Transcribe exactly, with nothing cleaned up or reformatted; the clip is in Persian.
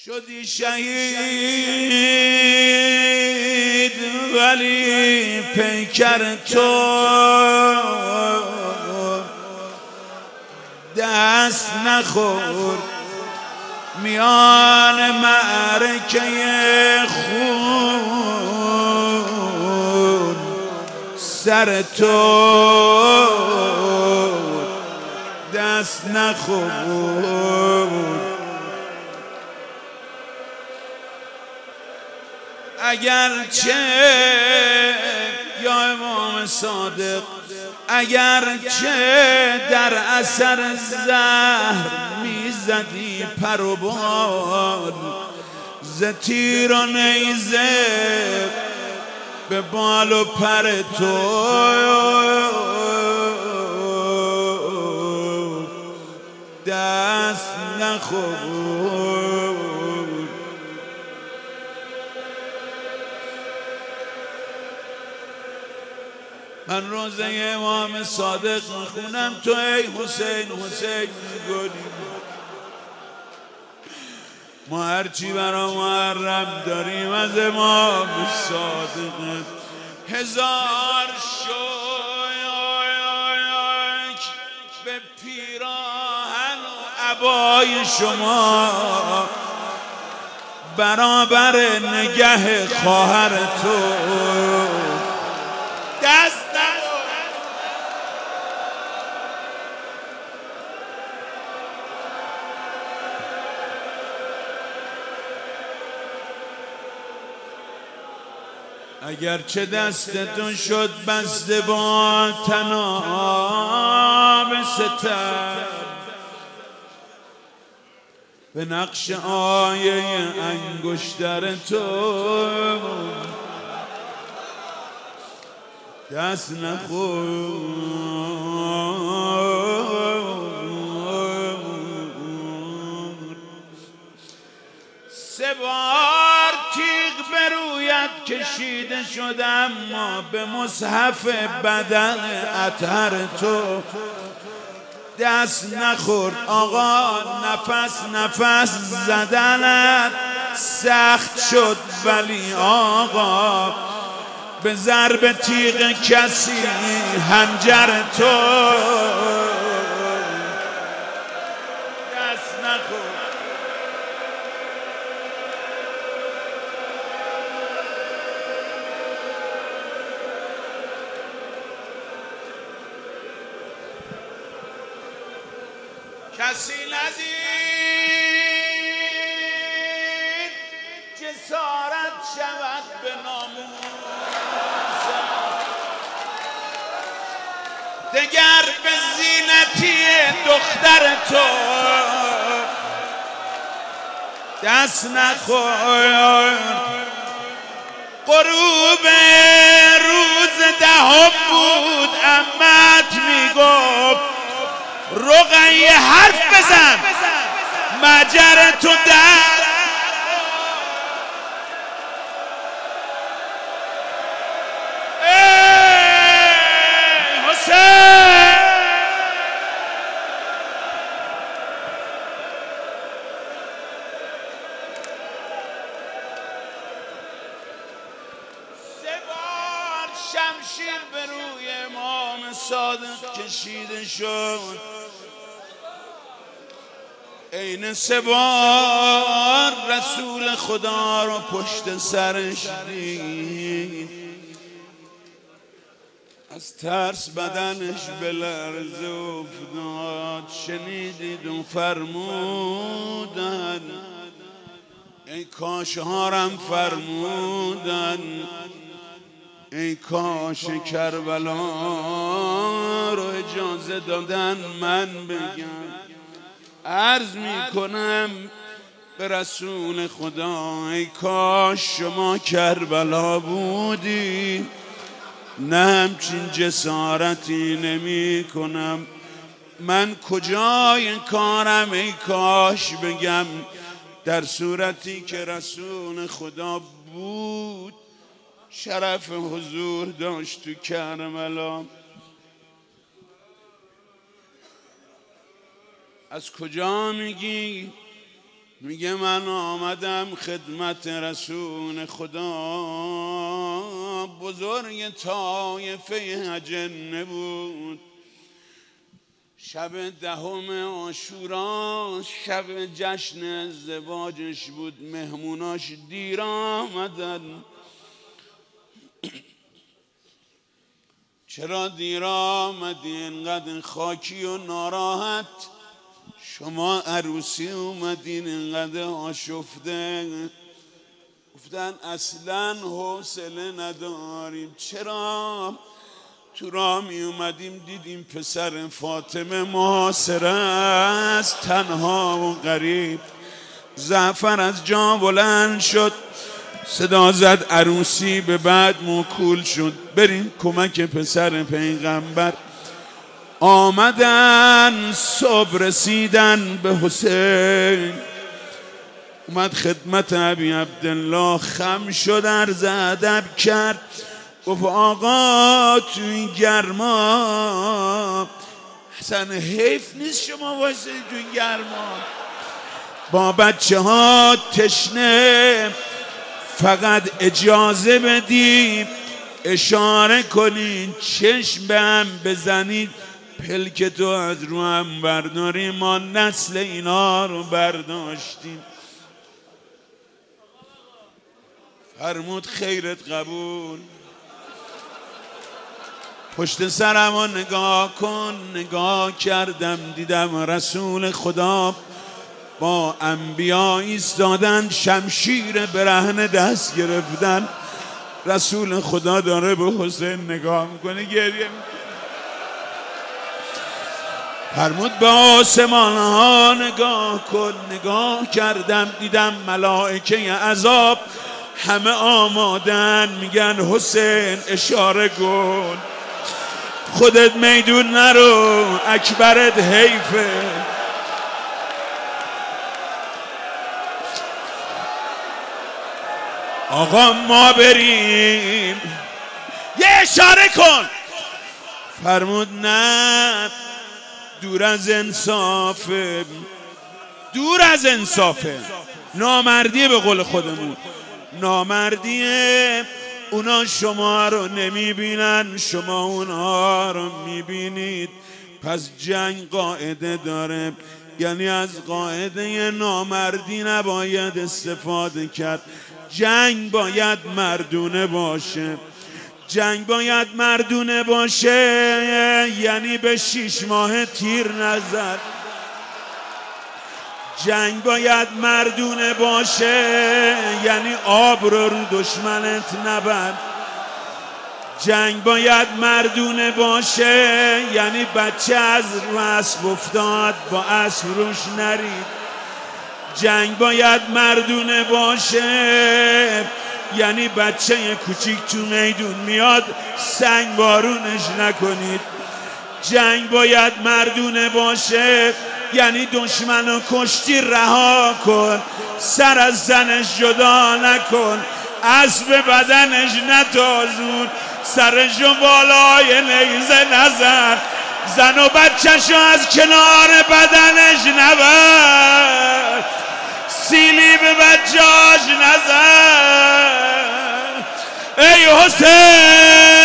شدی شهید ولی پیکر تو دست نخورد میان معرکه خون سر تو دست نخورد. اگرچه یا امام صادق اگرچه در اثر زهر میزدی پر و بال ز تیر و نیزه به بال و پر تو دست نخورد. من روزه امام صادق میخونم تو ای حسین حسین میگونی ما هرچی برا محرم داریم از امام صادق هزار شوک به پیراهن و عبای شما برابر نگه خواهر تو دست اگرچه دستتون شد بسته با طناب ستم به نقش آیه انگشتر تو دست نخورد. سه بار تیغ به رویت کشیده شدم ما به مصحف بدن اطهر تو دست نخورد. آقا نفس نفس زدنت سخت شد ولی آقا به ضرب تیغ کسی حنجر تو دست نخورد. کسی ندید جسارت شود به ناموس دگر به زینتی دختر تو دست نخورد. غروب روز دهم بود عمت میگفت رقیه حرف بزن مجر تو در ای حسین سه بار شمشیر به روی امام صادق کشیده شد این سه بار رسول خدا رو پشت سرش دید از ترس بدنش به لرزه افتاد. شنیدید و فرمودن ای کاش هارم فرمودن ای کاش کربلا رو اجازه دادن من بگم. عرض می کنم به رسول خدا ای کاش شما کربلا بودی نه همچین جسارتی نمی کنم. من کجای کارم ای کاش بگم در صورتی که رسول خدا بود شرف حضور داشت تو کربلا. از کجا میگی؟ میگه من آمدم خدمت رسول خدا، بزرگ طایفه اجنه بود، شب دهم عاشورا شب جشن ازدواجش بود، مهموناش دیر آمدن. چرا دیر آمدی اینقدر خاکی و ناراحت؟ شما عروسی اومدین اینقدر آشفته. گفتن اصلا حوصله نداریم. چرا؟ تو راه می اومدیم دیدیم پسر فاطمه محاصره است، تنها و غریب. زعفر از جا بلند شد، صدا زد عروسی به بعد موکول شد، بریم کمک پسر پیغمبر. آمدن صبح رسیدن به حسین، اومد خدمت ابی عبدالله، خم شد عرض ادب کرد، گفت آقا تو این گرما اصلا حیف نیست شما واسه تو این گرما با بچه ها تشنه، فقط اجازه بدید اشاره کنید چشم به هم بزنید، پلک تو از رو هم برداریم، ما نسل اینا رو برداشتیم. فرمود خیرت قبول. پشت سرم رو نگاه کن. نگاه کردم دیدم رسول خدا با انبیا ایستادن، شمشیر برهنه دست گرفتن. رسول خدا داره به حسین نگاه میکنه، گریه میکنه. فرمود به آسمان ها نگاه کن. نگاه کردم دیدم ملائکه عذاب همه آمادن، میگن حسین اشاره کن، خودت میدون نرو، اکبرت حیفه. آقا ما بریم، یه اشاره کن. فرمود نه، دور از انصافه، دور از انصافه، نامردیه. به قول خودمون نامردیه. اونا شما رو نمیبینن، شما اونها رو میبینید. پس جنگ قاعده داره، یعنی از قاعده نامردی نباید استفاده کرد. جنگ باید مردونه باشه. جنگ باید مردونه باشه یعنی به شیش ماه تیر نزد. جنگ باید مردونه باشه یعنی آب رو رو دشمنت نبند. جنگ باید مردونه باشه یعنی بچه از رو اسب افتاد با اسب روش نرید. جنگ باید مردونه باشه یعنی بچه کوچیک تو میدون میاد سنگ بارونش نکنید. جنگ باید مردونه باشه یعنی دشمن و کشتی رها کن، سر از زنش جدا نکن، اسب بدنش نتازون، سرشو بالای نیزه نزن، زن و بچه‌شو از کنار بدنش نبر، سیلی به بچه‌اش نزن. ای حسین